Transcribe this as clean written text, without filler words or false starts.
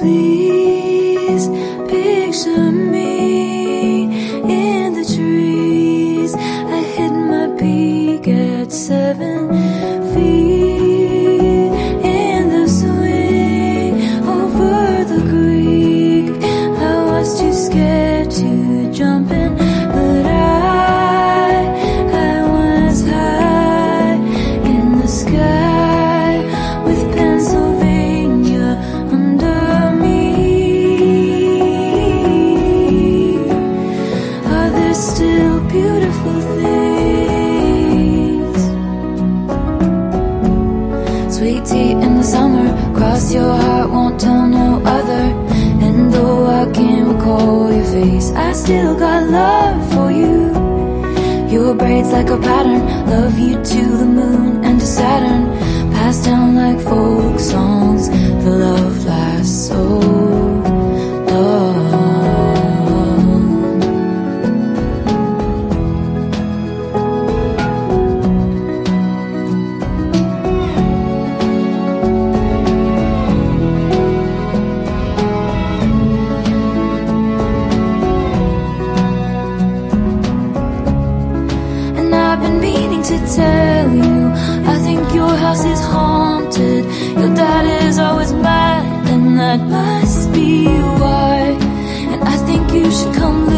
please picture me in the trees. I hit my peak at 7 feet in the swing over the creek. I was too scared to jump in, but I was high in the sky with Pennsylvania under me. Are there still beautiful things? Sweet tea in the summer, cross your heart, won't tell no other. And though I can't recall your face, I still got love for you. Your braids like a pattern, love you to the moon and to Saturn. Passed down like folk songs, the love lasts so long. I've been meaning to tell you, I think your house is haunted. Your dad is always mad, and that must be why. And I think you should come